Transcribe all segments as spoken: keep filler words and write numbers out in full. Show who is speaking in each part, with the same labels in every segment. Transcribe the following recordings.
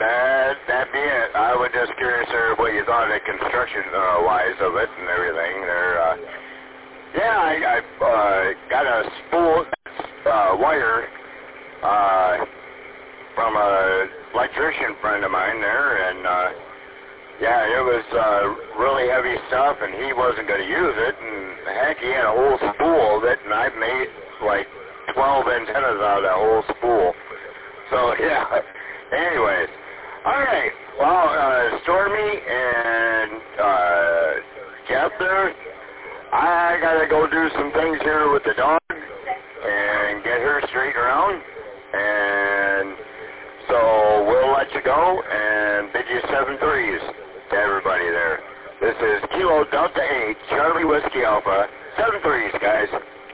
Speaker 1: That, that'd be it. I was just curious there what you thought of the construction-wise uh, of it and everything. There, uh, yeah, I, I uh, got a spool uh, wire uh, from a electrician friend of mine there, and uh, yeah, it was uh, really heavy stuff, and he wasn't going to use it, and heck, he had a whole spool of it, and I made like twelve antennas out of that whole spool. So, yeah, anyways. All right, well, uh, Stormy and uh, Jeff there, I got to go do some things here with the dog and get her straight around, and so we'll let you go and bid you seven threes to everybody there. This is Kilo Delta eight, Charlie Whiskey Alpha, seven threes, guys.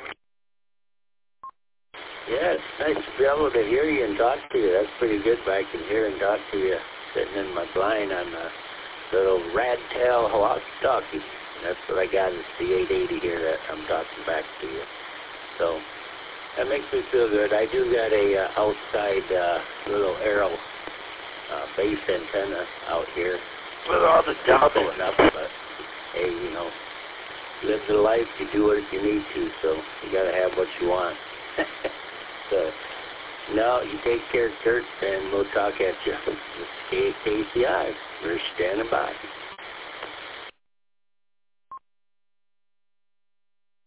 Speaker 2: Yeah, it's nice to be able to hear you and talk to you. That's pretty good, but I can hear and talk to you sitting in my blind on the little rad-tail walkie-talkie. That's what I got in the C eight eighty here that I'm talking back to you. So that makes me feel good. I do got a uh, outside uh, little aero uh, base antenna out here.
Speaker 1: With all the double
Speaker 2: up, but hey, you know, live the life, you do what you need to, so you got to have what you want. So, no, you take care, Kurt, and we'll talk at you. This is K C I. We're standing by.